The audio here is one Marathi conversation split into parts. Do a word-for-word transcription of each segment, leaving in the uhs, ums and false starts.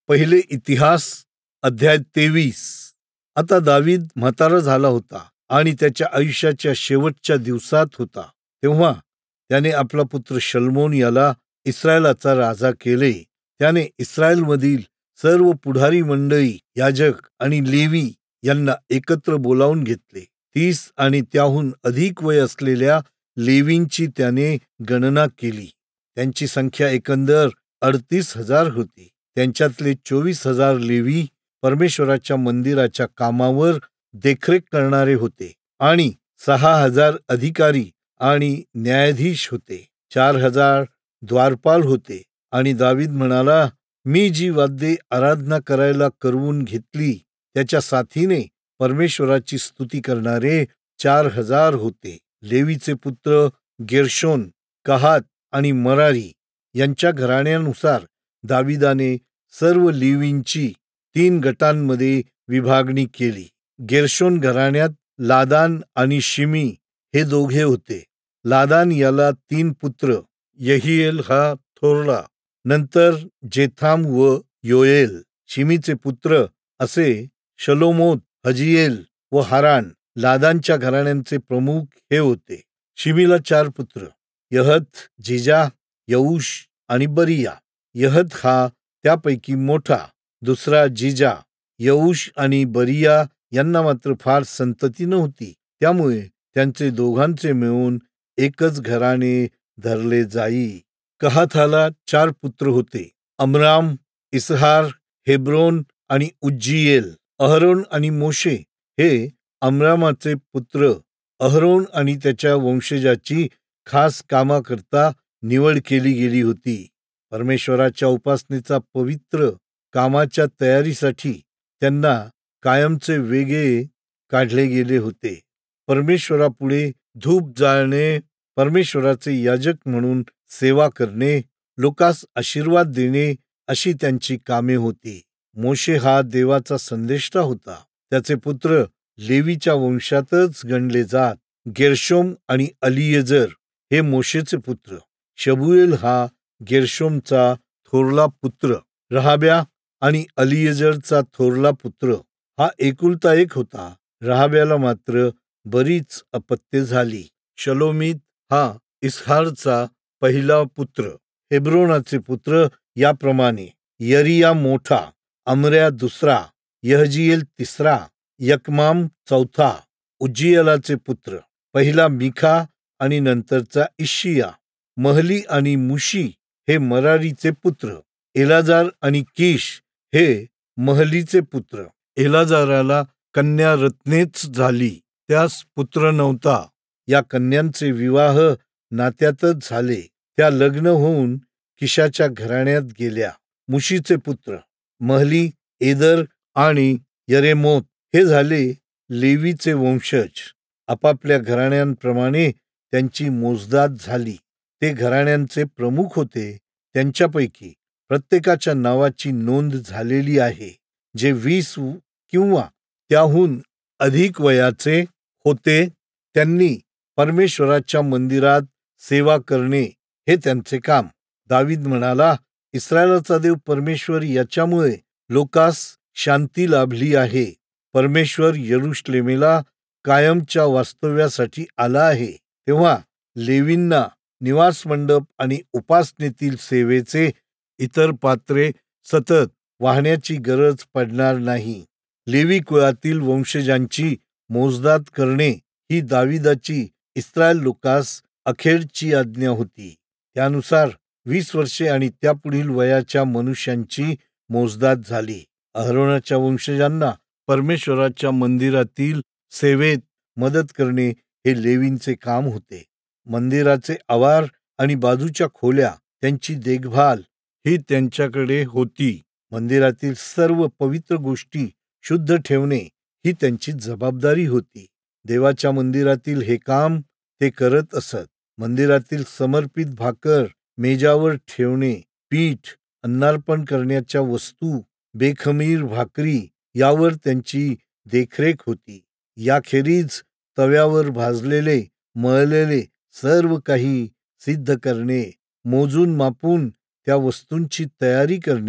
पहिले इतिहास अध्याय तेवीस. आता दावीद म्हातारा झाला होता आणि त्याच्या आयुष्याच्या शेवटच्या दिवसात होता. तेव्हा त्याने आपला पुत्र शलोमोन याला इस्रायलाचा राजा केले. त्याने इस्रायलमधील सर्व पुढारी मंडळी, याजक आणि लेवी यांना एकत्र बोलावून घेतले. तीस आणि त्याहून अधिक वय असलेल्या लेवींची त्याने गणना केली. त्यांची संख्या एकंदर अडतीस हजार होती. त्यांच्यातले चोवीस हजार लेवी परमेश्वराच्या मंदिराच्या कामावर देखरेख करणारे होते आणि सहा हजार अधिकारी आणि न्यायाधीश होते. चार हजार द्वारपाल होते. आणि दावीद म्हणाला, मी जी वाद्ये आराधना करायला करवून घेतली त्याच्या साथीने परमेश्वराची स्तुती करणारे चार हजार होते. लेवीचे पुत्र गेर्शोन, कहात आणि मरारी यांच्या घराण्यानुसार दाविदाने सर्व लेवींची तीन गटांमध्ये विभागणी केली. गेर्शोन घराण्यात लादान आणि शिमी हे दोघे होते. लादान याला तीन पुत्र, यहिएल हा थोरला, नंतर जेथाम व योएल. शिमीचे पुत्र असे शलोमोत, हजिएल व हारान. लादानच्या घराण्यांचे प्रमुख हे होते. शिमीला चार पुत्र, यहत, जिजा, यऊश आणि बरिया. यहत हा त्यापैकी मोठा, दुसरा जिजा. यऊश आणि बरिया यांना मात्र फार संतती नव्हती, त्यामुळे त्यांचे दोघांचे मिळून एकच घराणे धरले जाई. कहाताला चार पुत्र होते, अमराम, इसहार, हेब्रोन आणि उज्जीएल. अहरोन आणि मोशे हे अमरामाचे पुत्र. अहरोन आणि त्याच्या वंशजाची खास कामाकरता निवड केली गेली होती. परमेश्वराच्या उपासनेचा पवित्र कामाच्या तयारीसाठी त्यांना कायमचे वेगळे काढले गेले होते. परमेश्वरापुढे धूप जाळणे, परमेश्वराचे याजक म्हणून सेवा करणे, लोकांस आशीर्वाद देणे अशी त्यांची कामे होती. मोशे हा देवाचा संदेष्टा होता. त्याचे पुत्र लेवीच्या वंशातच गणले जात. गेर्शोम आणि अलिएजर हे मोशेचे पुत्र. शबुएल हा गेर्शोमचा थोरला पुत्र. रहाब्या आणि अलिएजरचा थोरला पुत्र हा एकुलता एक होता. रहाब्याला मात्र बरीच अपत्ये झाली. शलोमीत हा इसहारचा पहिला पुत्र. हेब्रोनाचे पुत्र याप्रमाणे: यरिया मोठा, अमर्या दुसरा, यहजीएल तिसरा, यकमाम चौथा. उज्जीएलाचे पुत्र, पहिला मिखा आणि नंतरचा इश्शिया. महली आणि मुशी हे मरारीचे पुत्र. एलाजार आणि कीश हे महलीचे पुत्र. एलाजाराला कन्या रत्नेच झाली, त्यास पुत्र नव्हता. या कन्यांचे विवाह नात्यातच झाले. त्या लग्न होऊन किशाच्या घराण्यात गेल्या. मुशीचे पुत्र महली, एदर आणि यरेमोत हे झाले लेवीचे वंशज. आपापल्या घराण्यांप्रमाणे त्यांची मोजदाद झाली. ते घराण्यांचे प्रमुख होते. त्यांच्यापैकी प्रत्येकाच्या नावाची नोंद झालेली आहे. जे वीस किंवा त्याहून अधिक वयाचे होते त्यांनी परमेश्वराच्या मंदिरात सेवा करणे हे त्यांचे काम. दावीद म्हणाला, इस्रायलाचा देव परमेश्वर याच्यामुळे लोकास शांती लाभली आहे. परमेश्वर यरुशलेमेला कायमच्या वास्तव्यासाठी आला आहे. तेव्हा लेवींना निवास मंडप आणि उपासनेतील सेवेचे इतर पात्रे सतत वाहण्याची गरज पडणार नाही. लेवी कुळातील वंशजांची मोजदाद करणे ही दाविदाची इस्रायल लोकास अखेरची आज्ञा होती. त्यानुसार वीस वर्षे आणि त्यापुढील वयाच्या मनुष्यांची मोजदाद झाली. अहरोनाच्या वंशजांना परमेश्वराच्या मंदिरातील सेवेत मदत करणे हे लेवींचे काम होते. मंदिराचे आवार आणि बाजूच्या खोल्या त्यांची देखभाल ही त्यांच्याकडे होती. मंदिरातील सर्व पवित्र गोष्टी शुद्ध ठेवणे ही त्यांची जबाबदारी होती. देवाच्या मंदिरातील हे काम ते करत असत. मंदिरातील समर्पित भाकर मेजावर ठेवणे, पीठ, अन्नार्पण करण्याच्या वस्तू, बेखमीर भाकरी यावर त्यांची देखरेख होती. याखेरीज तव्यावर भाजलेले, मळलेले सर्व काही सिद्ध करणे, मोजून मापून त्या वस्तूंची तयारी करणे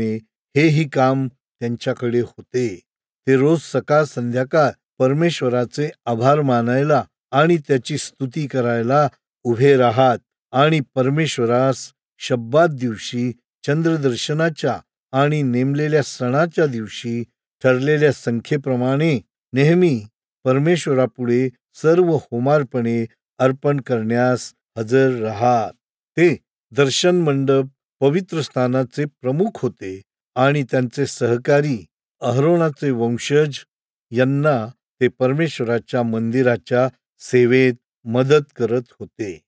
हेही काम त्यांच्याकडे होते. ते रोज सकाळ संध्याकाळ परमेश्वराचे आभार मानायला आणि त्याची स्तुती करायला उभे राहात आणि परमेश्वरास शब्बात दिवशी, चंद्रदर्शनाच्या आणि नेमलेल्या सणाच्या दिवशी ठरलेल्या संख्येप्रमाणे नेहमी परमेश्वरापुढे सर्व होमार्पणे अर्पण करण्यास हजर राहात. ते दर्शन मंडप पवित्र स्थानाचे प्रमुख होते आणि त्यांचे सहकारी अहरोनाचे वंशज यांना ते परमेश्वराच्या मंदिराच्या सेवेत मदत करत होते.